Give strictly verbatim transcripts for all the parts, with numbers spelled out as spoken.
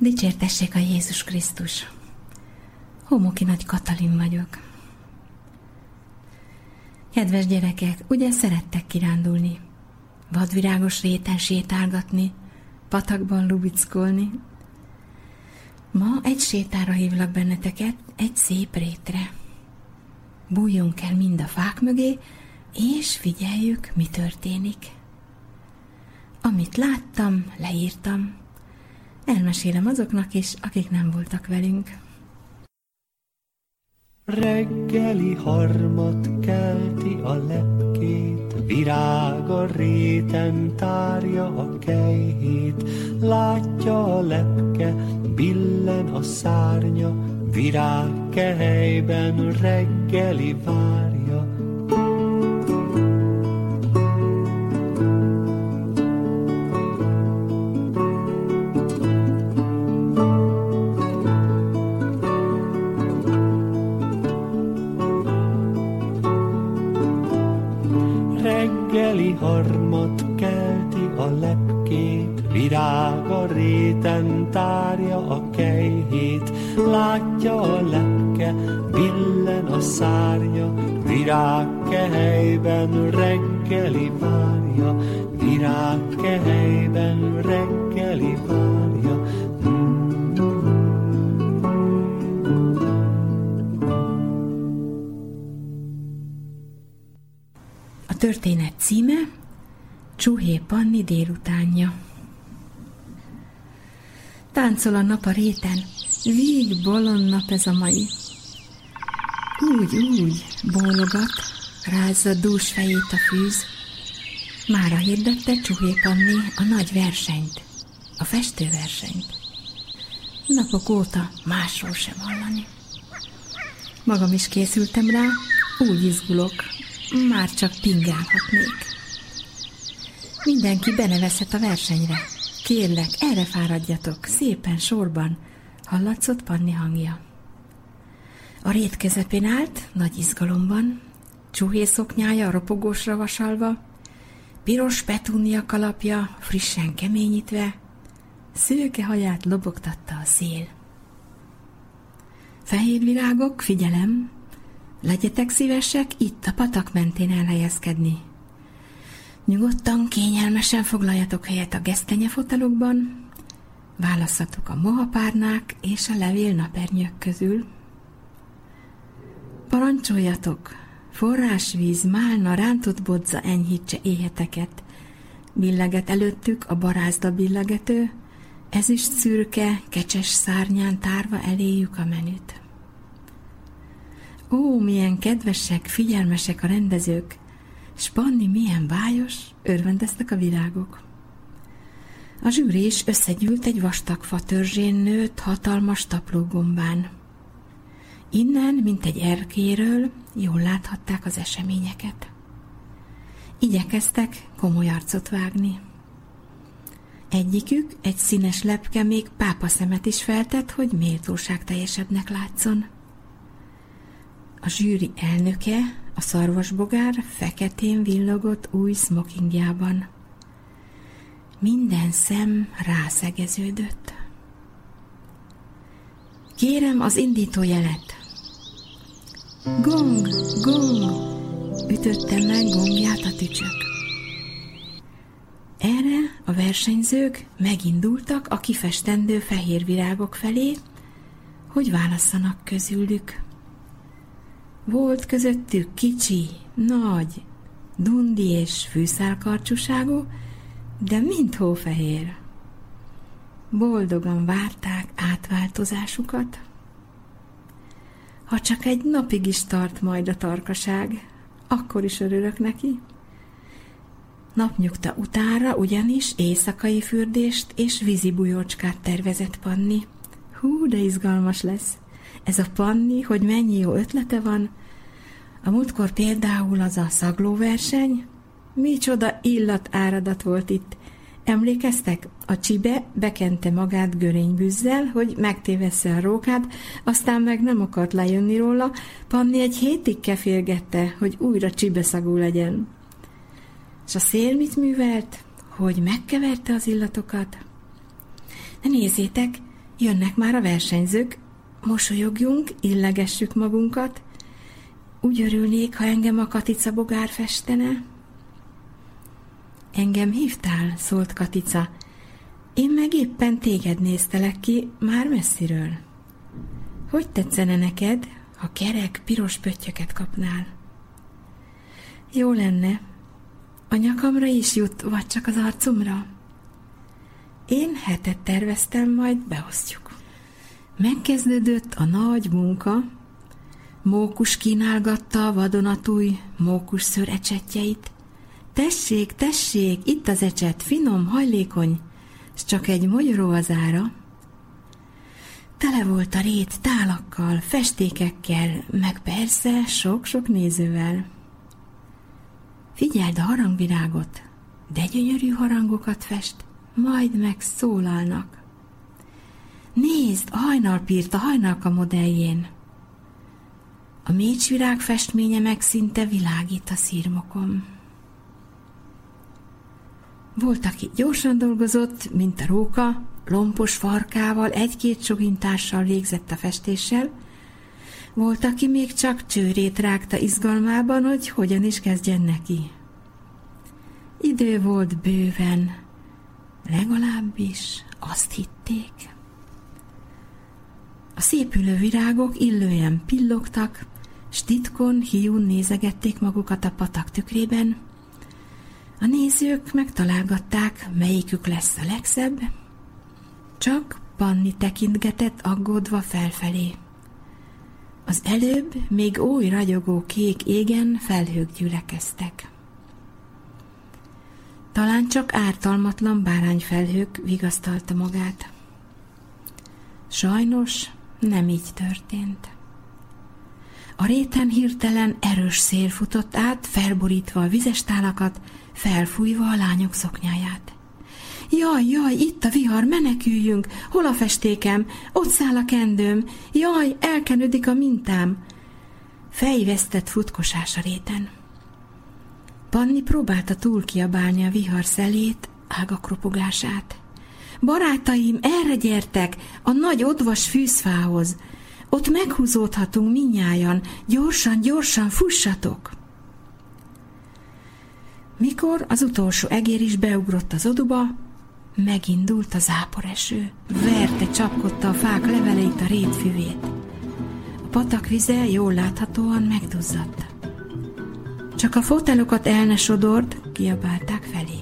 Dicsértessék a Jézus Krisztus! Homoki Nagy Katalin vagyok. Kedves gyerekek, ugye szerettek kirándulni? Vadvirágos réten sétálgatni, patakban lubickolni? Ma egy sétára hívlak benneteket, egy szép rétre. Bújjunk el mind a fák mögé, és figyeljük, mi történik. Amit láttam, leírtam. Elmesélem azoknak is, akik nem voltak velünk. Reggeli harmat kelti a lepkét, virág a réten tárja a kejhét. Látja a lepke, billen a szárnya, virág kehelyben reggeli várja. Reggeli harmat kelti a lepkét, virág a réten tárja a kejhét. Látja a lepke, billen a szárnya, virág kehelyben reggeli várja, virág kehelyben reggeli várja. A történet címe Csuhé Panni délutánja. Táncol a nap a réten, vég bolond nap ez a mai. Úgy, úgy, bólogat, rázza dús fejét a fűz. Mára hirdette Csuhé Panni a nagy versenyt, a festőversenyt. Napok óta másról sem hallani. Magam is készültem rá, úgy izgulok, már csak pingálhatnék. Mindenki benevezhet a versenyre. Kérlek, erre fáradjatok, szépen sorban, hallatszott Panni hangja. A rét közepén állt, nagy izgalomban, csuhé szoknyája ropogósra vasalva, piros petúnia kalapja frissen keményítve, szőke haját lobogtatta a szél. Fehér virágok, figyelem! Legyetek szívesek itt a patak mentén elhelyezkedni. Nyugodtan, kényelmesen foglaljatok helyet a gesztenyefotelokban, válasszatok a mohapárnák és a levél napernyők közül. Parancsoljatok, forrásvíz, málna, rántott bodza enyhítse éheteket, billeget előttük a barázda billegető, ezüst szürke, kecses szárnyán tárva eléjük a menüt. Ó, milyen kedvesek, figyelmesek a rendezők, s Panni milyen bájos, örvendeztek a virágok. A zsűri is összegyűlt egy vastag fa törzsén nőtt hatalmas taplógombán. Innen, mint egy erkéről, jól láthatták az eseményeket. Igyekeztek komoly arcot vágni. Egyikük, egy színes lepke még pápaszemet is feltett, hogy méltóság teljesebbnek látszon. A zsűri elnöke, a szarvasbogár feketén villogott új smokingjában. Minden szem rászegeződött. Kérem az indítójelet. Gong, gong, ütötte meg gongját a tücsök. Erre a versenyzők megindultak a kifestendő fehér virágok felé, hogy válasszanak közülük. Volt közöttük kicsi, nagy, dundi és fűszálkarcsúságú, de mind hófehér. Boldogan várták átváltozásukat. Ha csak egy napig is tart majd a tarkaság, akkor is örülök neki. Napnyugta utánra ugyanis éjszakai fürdést és vízi bujócskát tervezett Panni. Hú, de izgalmas lesz! Ez a Panni, hogy mennyi jó ötlete van. A múltkor például az a szaglóverseny. Micsoda illatáradat volt itt. Emlékeztek? A csibe bekente magát görénybűzzel, hogy megtévessze a rókát, aztán meg nem akart lejönni róla. Panni egy hétig kefélgette, hogy újra csibeszagú legyen. És a szél mit művelt? Hogy megkeverte az illatokat? De nézzétek, Jönnek már a versenyzők, mosolyogjunk, illegessük magunkat. Úgy örülnék, ha engem a Katica bogár festene. Engem hívtál, szólt Katica. Én meg éppen téged néztelek ki, már messziről. Hogy tetszene neked, ha kerek, piros pöttyöket kapnál? Jó lenne. A nyakamra is jut, vagy csak az arcomra? Én hetet terveztem, majd beosztjuk. Megkezdődött a nagy munka. Mókus kínálgatta a vadonatúj mókus szőr ecsetjeit. Tessék, tessék, itt az ecset, finom, hajlékony, s csak egy mogyoró az ára. Tele volt a rét tálakkal, festékekkel, meg persze sok-sok nézővel. Figyeld a harangvirágot, de gyönyörű harangokat fest, majd megszólalnak. Nézd, a hajnalpírt a hajnalka modelljén. A mécsvirág festménye meg szinte világít a szírmokon. Volt, aki gyorsan dolgozott, mint a róka, lompos farkával, egy-két sogintással végzett a festéssel. Volt, aki még csak csőrét rágta izgalmában, hogy hogyan is kezdjen neki. Idő volt bőven, legalábbis azt hitték. A szépülő virágok illően pillogtak, s titkon, hiún nézegették magukat a patak tükrében. A nézők megtalálgatták, melyikük lesz a legszebb, csak Panni tekintgetett aggódva felfelé. Az előbb még oly ragyogó kék égen felhők gyülekeztek. Talán csak ártalmatlan bárányfelhők vigasztalta magát. Sajnos nem így történt. A réten hirtelen erős szél futott át, felborítva a vizes tálakat, felfújva a lányok szoknyáját. Jaj, jaj, itt a vihar, meneküljünk! Hol a festékem? Ott száll a kendőm! Jaj, elkenődik a mintám! Fejvesztett futkosás a réten. Panni próbálta túl kiabálni a vihar szelét, ágak ropogását. Barátaim, erre gyertek, a nagy odvas fűzfához! Ott meghúzódhatunk mindnyájan, gyorsan, gyorsan fussatok! Mikor az utolsó egér is beugrott az oduba, megindult a záporeső, verte, csapkodta a fák leveleit, a rét füvét. A patak vize jól láthatóan megduzzadt. Csak a fotelokat el ne sodord, kiabálták felé.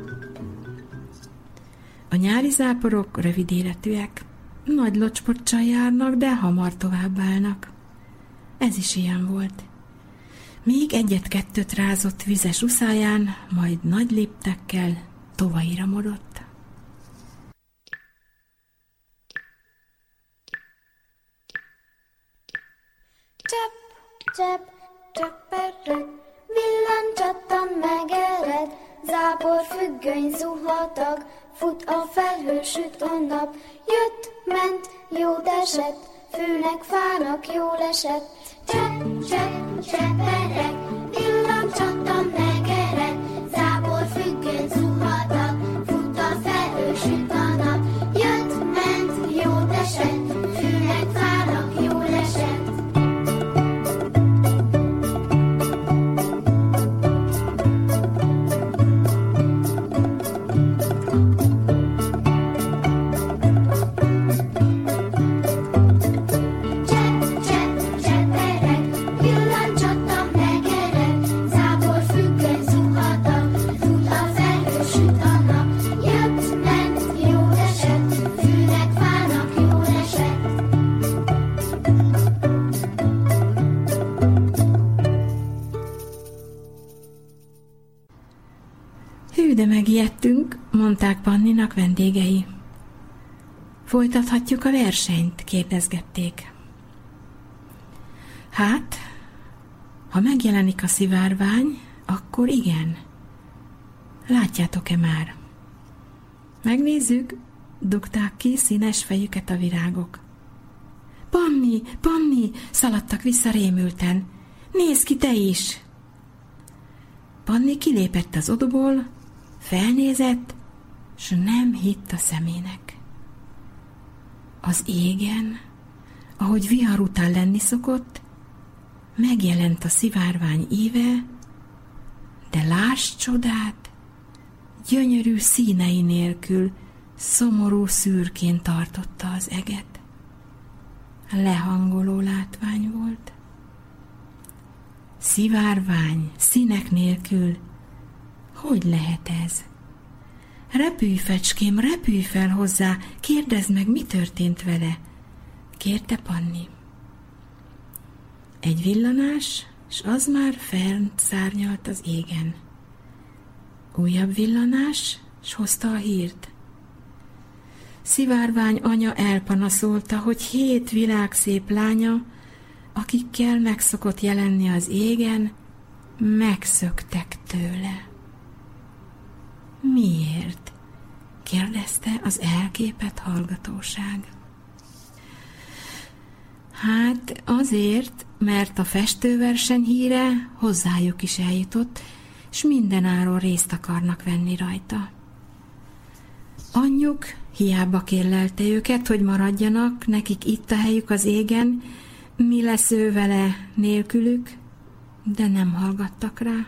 A nyári záporok rövid életűek, nagy locsportcsal járnak, de hamar továbbállnak. Ez is ilyen volt. Még egyet-kettőt rázott vizes uszáján, majd nagy léptekkel tovaira modott. Csepp, csepp, csepperek, villancsattan megered, zápor függöny zuhatag, fut a felhő, süt a nap, jött, ment, jót esett, fűnek, fának jól esett. Csepp, csepp, csepperek, villancsattan megered, zápor függöny zuhatag, fut a felhő, süt a nap, jött, ment, jót esett, fűnek, fának jól esett. De megijedtünk, mondták Panninak vendégei. Folytathatjuk a versenyt, kérdezgették. Hát, ha megjelenik a szivárvány, akkor igen. Látjátok-e már? Megnézzük, dugták ki színes fejüket a virágok. Panni, Panni, szaladtak vissza rémülten. Nézd ki te is! Panni kilépett az oduból, felnézett, s nem hitt a szemének. Az égen, ahogy vihar után lenni szokott, megjelent a szivárvány íve, de láss csodát, gyönyörű színei nélkül szomorú szürkén tartotta az eget. Lehangoló látvány volt. Szivárvány, színek nélkül, hogy lehet ez? Repülj, fecském, repülj fel hozzá, kérdezd meg, mi történt vele, kérte Panni. Egy villanás, s az már fent szárnyalt az égen. Újabb villanás, s hozta a hírt. Szivárvány anya elpanaszolta, hogy hét világszép lánya, akikkel megszokott jelenni az égen, megszöktek tőle. Miért? kérdezte az elképett hallgatóság. Hát azért, mert a festőverseny híre hozzájuk is eljutott, s mindenáron részt akarnak venni rajta. Anyjuk hiába kérlelte őket, hogy maradjanak, nekik itt a helyük az égen, mi lesz ő vele nélkülük, de nem hallgattak rá.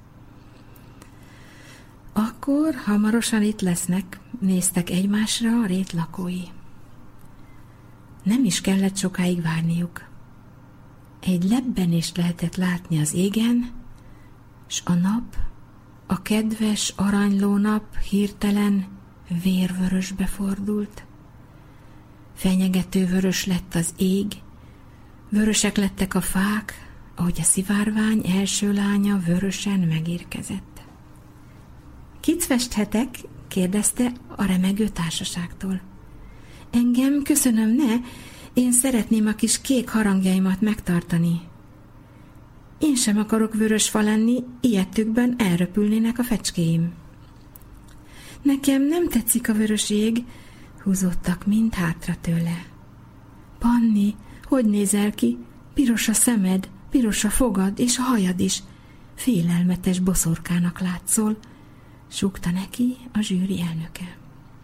Akkor hamarosan itt lesznek, néztek egymásra a rét lakói. Nem is kellett sokáig várniuk. Egy lebbenést lehetett látni az égen, s a nap, a kedves aranyló nap hirtelen vérvörösbe fordult. Fenyegető vörös lett az ég, vörösek lettek a fák, ahogy a szivárvány első lánya vörösen megérkezett. Kit festhetek? kérdezte a remegő társaságtól. Engem, köszönöm, ne, én szeretném a kis kék harangjaimat megtartani. Én sem akarok vörös fa lenni, ilyettükben elröpülnének a fecskéim. Nekem nem tetszik a vörös ég, húzódtak mind hátra tőle. Panni, hogy nézel ki? Piros a szemed, piros a fogad és a hajad is. Félelmetes boszorkának látszol, súgta neki a zsűri elnöke.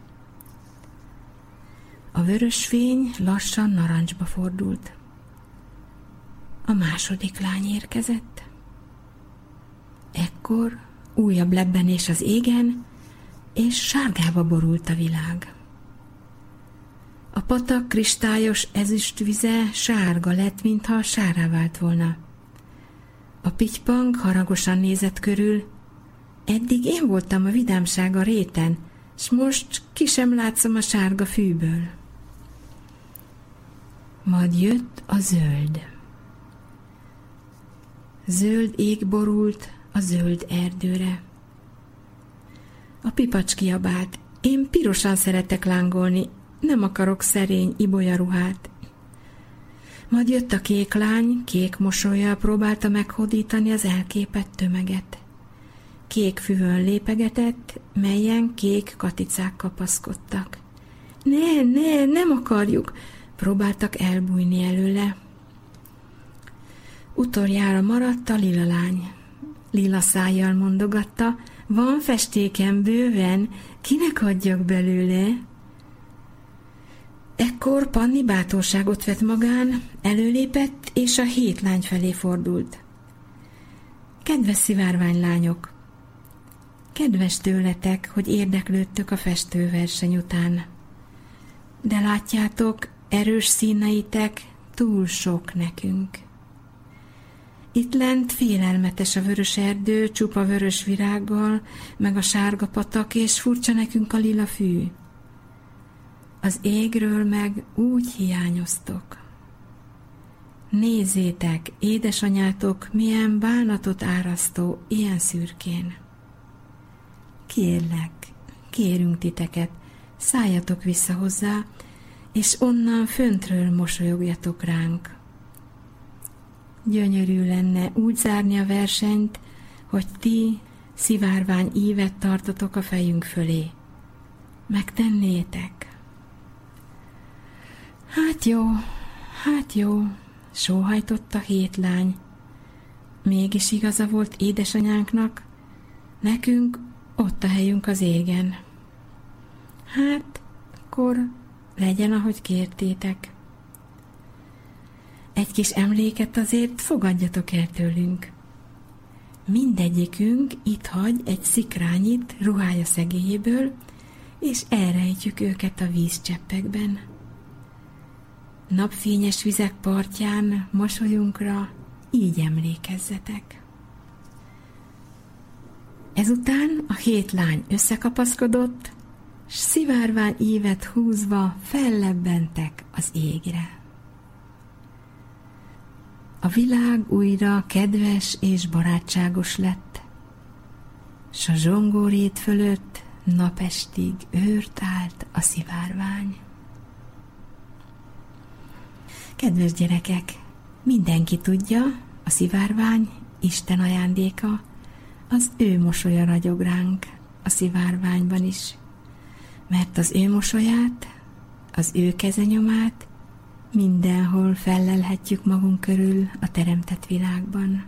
A vörös fény lassan narancsba fordult. A második lány érkezett. Ekkor újabb lebbenés az égen, és sárgába borult a világ. A patak kristályos ezüstvize sárga lett, mintha sárrá vált volna. A pitypang haragosan nézett körül. Eddig én voltam a vidámság a réten, s most ki sem látszom a sárga fűből. Majd jött a zöld. Zöld ég borult a zöld erdőre. A pipacs kiabált, én pirosan szeretek lángolni, nem akarok szerény ibolyaruhát. Majd jött a kék lány, kék mosollyal próbálta meghódítani az elképett tömeget. Kék füvön lépegetett, melyen kék katicák kapaszkodtak. Ne, ne, nem akarjuk, próbáltak elbújni előle. Utoljára maradt a lila lány. Lila szájjal mondogatta, van festéken bőven, kinek adjak belőle? Ekkor Panni bátorságot vett magán, előlépett, és a hét lány felé fordult. Kedves szivárványlányok! Kedves tőletek, hogy érdeklődtök a festőverseny után. De látjátok, erős színeitek túl sok nekünk. Itt lent félelmetes a vörös erdő, csupa vörös virággal, meg a sárga patak, és furcsa nekünk a lila fű. Az égről meg úgy hiányoztok. Nézzétek, édesanyátok, milyen bánatot árasztó, ilyen szürkén. Kérlek, kérünk titeket, szálljatok vissza hozzá, és onnan föntről mosolyogjatok ránk. Gyönyörű lenne úgy zárni a versenyt, hogy ti szivárvány ívet tartotok a fejünk fölé. Megtennétek? Hát jó, hát jó, sóhajtott a hét lány. Mégis igaza volt édesanyánknak, nekünk ott a helyünk az égen. Hát, akkor legyen, ahogy kértétek. Egy kis emléket azért fogadjatok el tőlünk. Mindegyikünk itt hagy egy szikrányit ruhája szegélyéből, és elrejtjük őket a vízcseppekben. Napfényes vizek partján mosolyunkra így emlékezzetek. Ezután a hét lány összekapaszkodott, s szivárvány ívet húzva fellebbentek az égre. A világ újra kedves és barátságos lett, s a zsongórét fölött napestig őrt állt a szivárvány. Kedves gyerekek, mindenki tudja, a szivárvány Isten ajándéka, az ő mosolya ragyog ránk a szivárványban is, mert az ő mosolyát, az ő kezenyomát mindenhol fellelhetjük magunk körül a teremtett világban.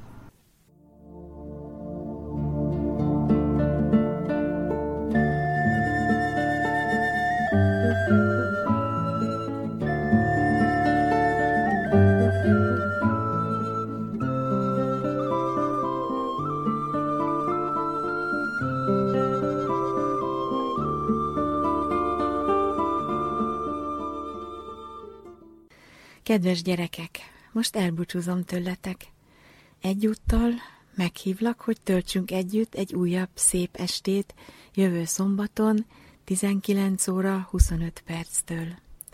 Kedves gyerekek, most elbúcsúzom tőletek. Egyúttal meghívlak, hogy töltsünk együtt egy újabb szép estét jövő szombaton tizenkilenc óra huszonöt perctől.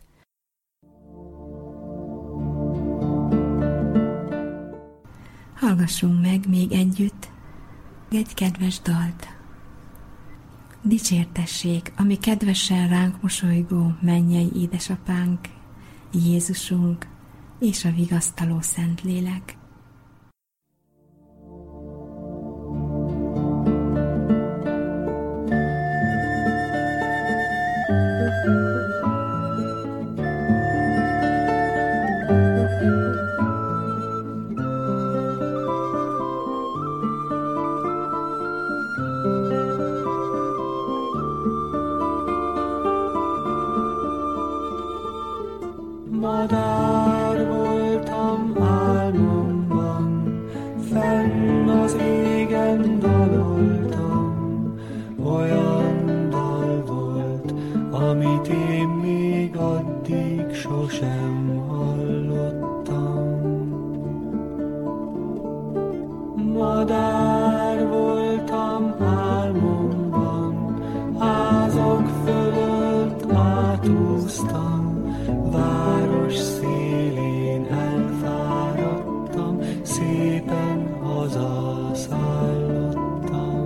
Hallgassunk meg még együtt egy kedves dalt. Dicsértessék, ami kedvesen ránk mosolygó mennyei édesapánk, Jézusunk és a vigasztaló Szentlélek. Madár voltam álmomban, fenn az égen daloltam. Olyan dal volt, amit én még addig sosem hallottam. Madár voltam álmomban, házak fölött átúztam. Város szélén elfáradtam, szépen hazaszállottam.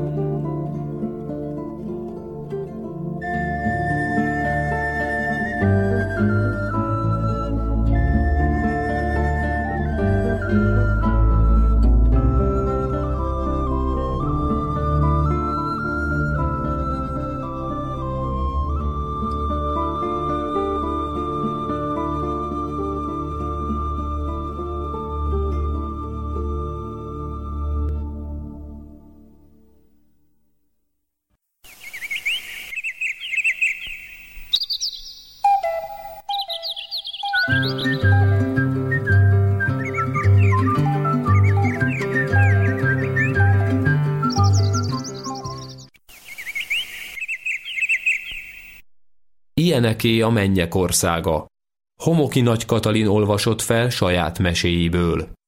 Ilyeneké a mennyek országa. Homoki Nagy Katalin olvasott fel saját meséiből.